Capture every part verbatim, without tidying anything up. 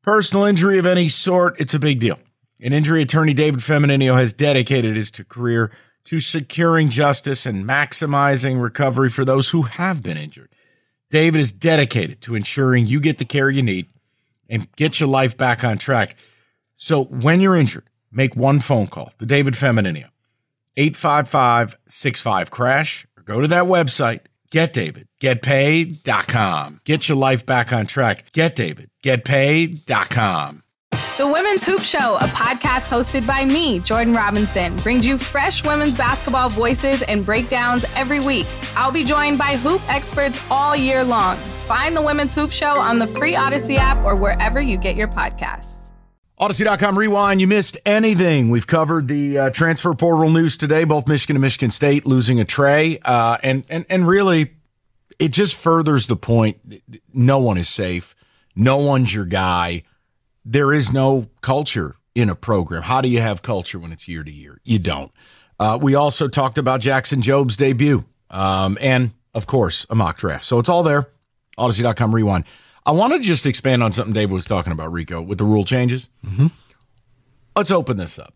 Personal injury of any sort, it's a big deal. And injury attorney David Femmininio has dedicated his career to securing justice and maximizing recovery for those who have been injured. David is dedicated to ensuring you get the care you need and get your life back on track. So when you're injured, make one phone call to David Femmininio, eight five five, six five, crash, or go to that website, get david get paid dot com. Get your life back on track. get david get paid dot com. The Women's Hoop Show, a podcast hosted by me, Jordan Robinson, brings you fresh women's basketball voices and breakdowns every week. I'll be joined by hoop experts all year long. Find the Women's Hoop Show on the free Odyssey app or wherever you get your podcasts. Odyssey dot com Rewind. You missed anything. We've covered the uh, transfer portal news today, both Michigan and Michigan State losing a Trey. Uh, and, and, and really, it just furthers the point. No one is safe. No one's your guy. There is no culture in a program. How do you have culture when it's year to year? You don't. Uh, we also talked about Jackson Job's debut um, and, of course, a mock draft. So it's all there. Odyssey dot com Rewind. I want to just expand on something David was talking about, Rico, with the rule changes. Mm-hmm. Let's open this up.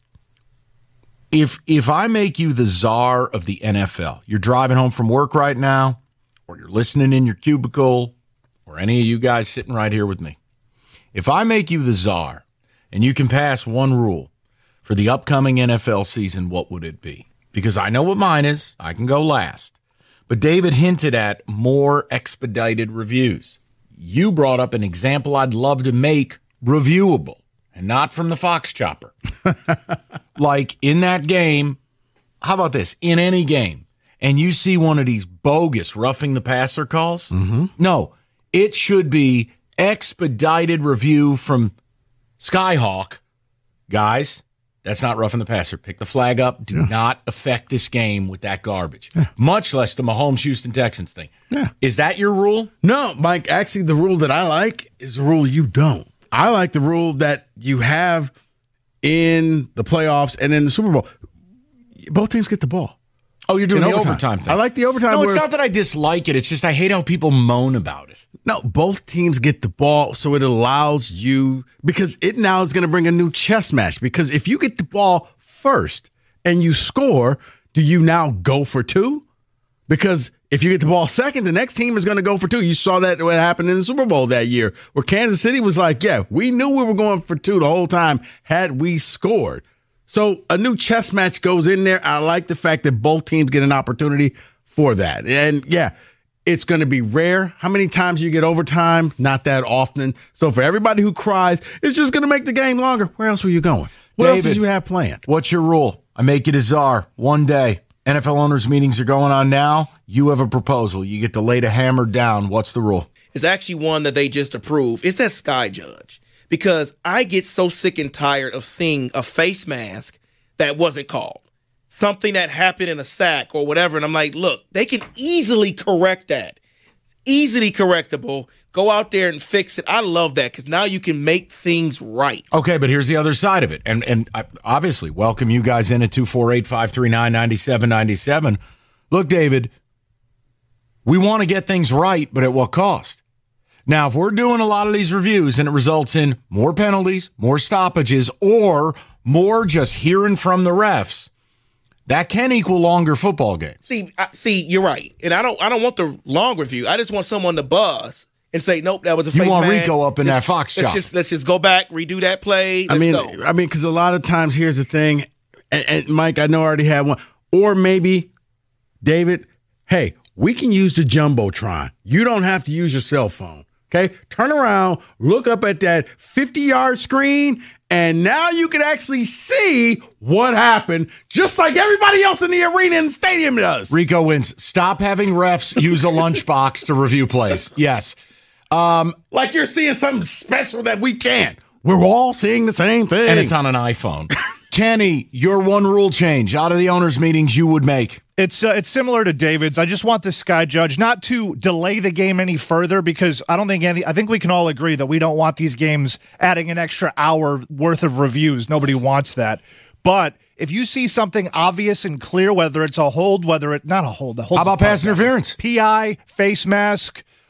If if I make you the czar of the N F L, you're driving home from work right now, or you're listening in your cubicle, or any of you guys sitting right here with me. If I make you the czar and you can pass one rule for the upcoming N F L season, what would it be? Because I know what mine is. I can go last. But David hinted at more expedited reviews. You brought up an example I'd love to make reviewable and not from the Fox chopper. Like in that game, how about this? In any game, and you see one of these bogus roughing the passer calls? Mm-hmm. No, it should be expedited review from Skyhawk. Guys, that's not roughing the passer. Pick the flag up. Do yeah. not affect this game with that garbage. Yeah. Much less the Mahomes-Houston Texans thing. Yeah. Is that your rule? No, Mike, actually the rule that I like is the rule you don't. I like the rule that you have in the playoffs and in the Super Bowl. Both teams get the ball. Oh, you're doing in the overtime. overtime thing. I like the overtime. No, it's where, not that I dislike it. It's just I hate how people moan about it. No, both teams get the ball, so it allows you, because it now is going to bring a new chess match. Because if you get the ball first and you score, do you now go for two? Because if you get the ball second, the next team is going to go for two. You saw that what happened in the Super Bowl that year, where Kansas City was like, yeah, we knew we were going for two the whole time had we scored. So a new chess match goes in there. I like the fact that both teams get an opportunity for that. And, yeah, it's going to be rare. How many times you get overtime? Not that often. So for everybody who cries, it's just going to make the game longer. Where else were you going? What David, else did you have planned? What's your rule? I make it a czar one day. N F L owners' meetings are going on now. You have a proposal. You get to lay the hammer down. What's the rule? It's actually one that they just approved. It's that Sky Judge. Because I get so sick and tired of seeing a face mask that wasn't called. Something that happened in a sack or whatever. And I'm like, look, they can easily correct that. Easily correctable. Go out there and fix it. I love that because now you can make things right. Okay, but here's the other side of it. And and I obviously welcome you guys in at two four eight, five three nine, nine seven nine seven. Look, David, we want to get things right, but at what cost? Now, if we're doing a lot of these reviews and it results in more penalties, more stoppages, or more just hearing from the refs, that can equal longer football games. See, I, see, you're right, and I don't, I don't want the long review. I just want someone to buzz and say, nope, that was a fake. You want mask. Rico up in let's, that Fox let's job. just, let's just go back, redo that play. Let's I mean, go. I mean, because a lot of times, here's the thing, and, and Mike, I know I already had one, or maybe David, hey, we can use the Jumbotron. You don't have to use your cell phone. Okay, turn around, look up at that fifty-yard screen, and now you can actually see what happened, just like everybody else in the arena and stadium does. Rico wins. Stop having refs use a lunchbox to review plays. Yes. Um, like you're seeing something special that we can't. We're all seeing the same thing. And it's on an iPhone. Kenny, your one rule change out of the owners' meetings you would make. It's uh, it's similar to David's. I just want the Sky Judge not to delay the game any further because I don't think any. I think we can all agree that we don't want these games adding an extra hour worth of reviews. Nobody wants that. But if you see something obvious and clear, whether it's a hold, whether it not a hold, the hold. How about pass interference? P I, face mask,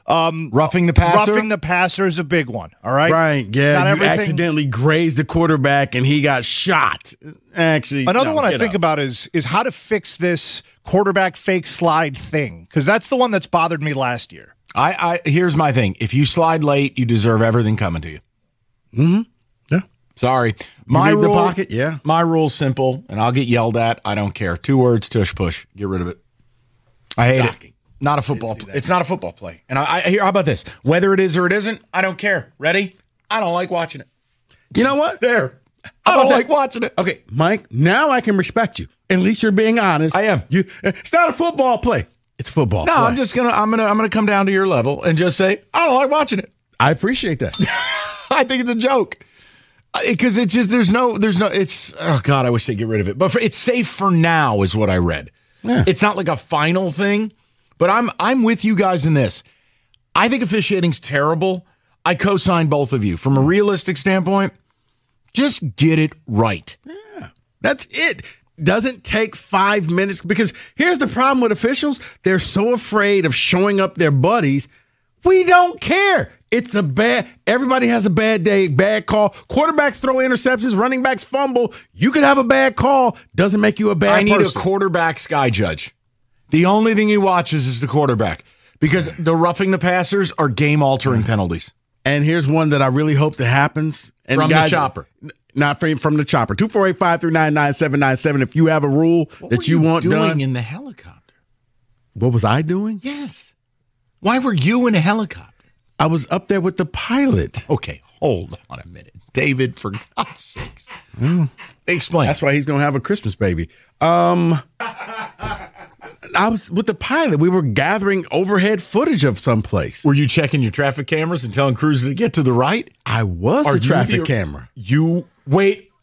Um, roughing the passer. Roughing the passer is a big one. All right. Right. Yeah. Not you everything- accidentally grazed the quarterback and he got shot. Actually, Another no, one I get think up. about is is how to fix this quarterback fake slide thing, because that's the one that's bothered me last year. I, I here's my thing. If you slide late, you deserve everything coming to you. Mm-hmm. Yeah. Sorry. My leave the rule, pocket, yeah. My rule's simple, and I'll get yelled at. I don't care. Two words, tush push. Get rid of it. I hate Shocking. it. Not a football. It's not a football play. And I, I here. How about this? Whether it is or it isn't, I don't care. Ready? I don't like watching it. You know what? There. How I about don't that? like watching it. Okay, Mike, now I can respect you. At least you're being honest. I am. You it's not a football play. It's football. No, play. I'm just gonna. I'm gonna. I'm gonna come down to your level and just say I don't like watching it. I appreciate that. I think it's a joke because it's just there's no there's no it's oh god I wish they'd get rid of it, but for, it's safe for now is what I read. Yeah. It's not like a final thing, but I'm I'm with you guys in this. I think officiating's terrible. I co-sign both of you from a realistic standpoint. Just get it right. That's it. Doesn't take five minutes because here's the problem with officials. They're so afraid of showing up their buddies. We don't care. It's a bad, everybody has a bad day, bad call. Quarterbacks throw interceptions, running backs fumble. You could have a bad call. Doesn't make you a bad I need person. a quarterback sky judge. The only thing he watches is the quarterback because the roughing the passers are game altering penalties. And here's one that I really hope that happens. And From the guys, chopper. n- Not from, from the chopper. two four eight, five three nine, nine seven nine seven. If you have a rule What that were you, want doing done. in the helicopter? What was I doing? Yes. Why were you in a helicopter? I was up there with the pilot. Okay, hold on a minute. David, for God's sakes. Explain. That's why he's going to have a Christmas baby. Um, I was with the pilot. We were gathering overhead footage of someplace. Were you checking your traffic cameras and telling crews to get to the right? I was Are the you traffic the- camera. You, wait.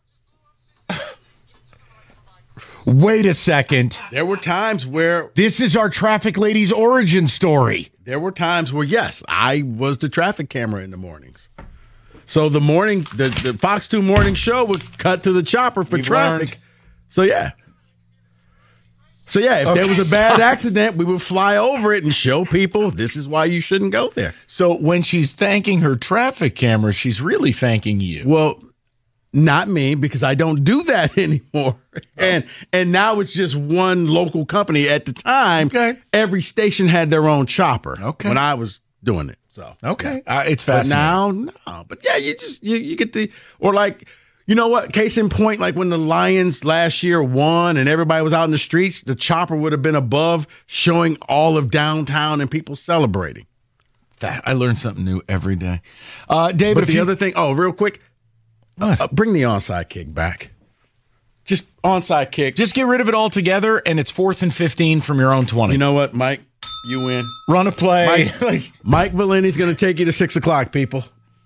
Wait a second. There were times where This is our traffic lady's origin story. there were times where yes, I was the traffic camera in the mornings. So the morning, the, the Fox two morning show would cut to the chopper for We've traffic. learned. So yeah. So yeah, if Okay, there was a bad stop. accident, we would fly over it and show people this is why you shouldn't go there. So when she's thanking her traffic camera, she's really thanking you. Well, not me, because I don't do that anymore. And and now it's just one local company. At the time, Okay. every station had their own chopper. Okay. When I was doing it. So Okay. Uh, it's But fascinating. now, no. But yeah, you just you, you get the or like you know what? Case in point, like when the Lions last year won and everybody was out in the streets, the chopper would have been above, showing all of downtown and people celebrating. That, I learn something new every day. Uh, David, But if the you, other thing, oh, real quick, What? uh, bring the onside kick back. Just onside kick. just get rid of it altogether, and it's fourth and fifteen from your own twenty. You know what, Mike? You win. Run a play. Mike, like, Mike Valenti's going to take you to six o'clock, people.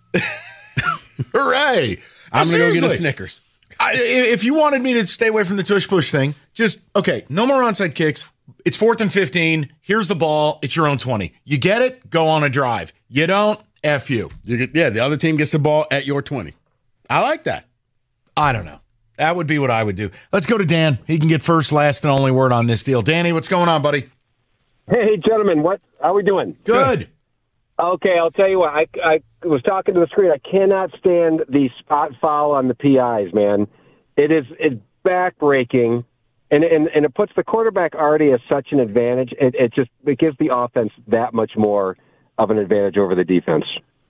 hooray. I'm going to go get a Seriously. Snickers. I, if you wanted me to stay away from the tush push thing, just, okay, no more onside kicks. It's fourth and fifteen. Here's the ball. It's your own twenty. You get it? Go on a drive. You don't? F you. You get, yeah, the other team gets the ball at your twenty. I like that. I don't know. That would be what I would do. Let's go to Dan. He can get first, last, and only word on this deal. Danny, what's going on, buddy? Hey, gentlemen, what how we doing? Good. Okay, I'll tell you what. I, I was talking to the screen. I cannot stand the spot foul on the P Is, man. It is it's backbreaking, and and and it puts the quarterback already at such an advantage. It, it just it gives the offense that much more of an advantage over the defense.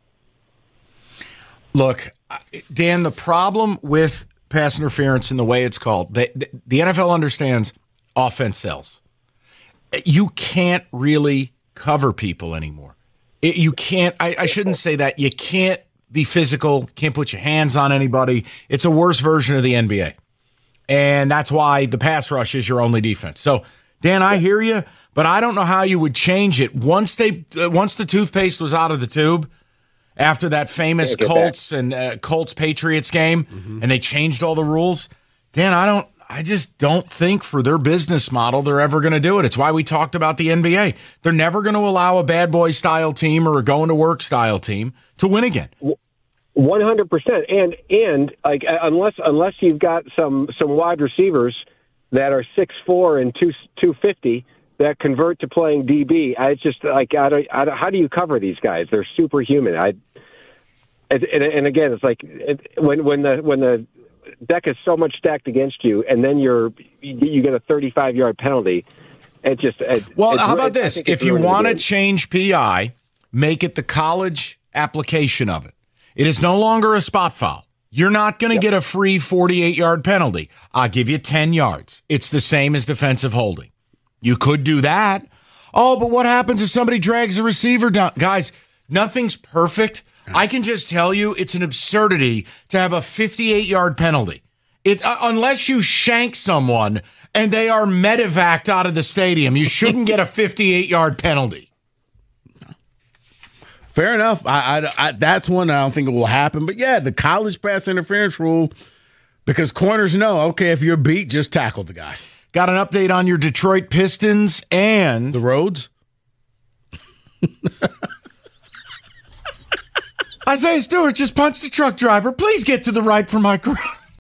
Look, Dan, the problem with pass interference and the way it's called, they, the N F L understands offense sells. You can't really cover people anymore. It, you can't, I, I shouldn't say that. You can't be physical, can't put your hands on anybody. It's a worse version of the N B A. And that's why the pass rush is your only defense. So, Dan, I hear you, but I don't know how you would change it. Once they, uh, once the toothpaste was out of the tube, after that famous Yeah, get Colts and uh, Colts Patriots game, Mm-hmm. and they changed all the rules. Dan, I don't, I just don't think for their business model they're ever going to do it. It's why we talked about the N B A. They're never going to allow a bad boy style team or a going to work style team to win again. One hundred percent, and and like unless unless you've got some some wide receivers that are six four and two two fifty that convert to playing D B. I just like, I don't, I don't, how do you cover these guys? They're superhuman. I, and, and again, it's like it, when when the when the deck is so much stacked against you, and then you're you get a thirty-five yard penalty. It just it, well, how about this? If you want to change P I, make it the college application of it. It is no longer a spot foul. You're not going to yep. get a free forty-eight yard penalty. I'll give you ten yards. It's the same as defensive holding. You could do that. Oh, but what happens if somebody drags a receiver down? Guys, nothing's perfect. I can just tell you it's an absurdity to have a fifty-eight yard penalty. It uh, unless you shank someone and they are medevaced out of the stadium, you shouldn't get a fifty-eight yard penalty. Fair enough. I, I, I, that's one I don't think it will happen. But, yeah, the college pass interference rule, because corners know, okay, if you're beat, just tackle the guy. Got an update on your Detroit Pistons and the Rhodes? Isaiah Stewart just punched a truck driver. Please get to the right for my cross.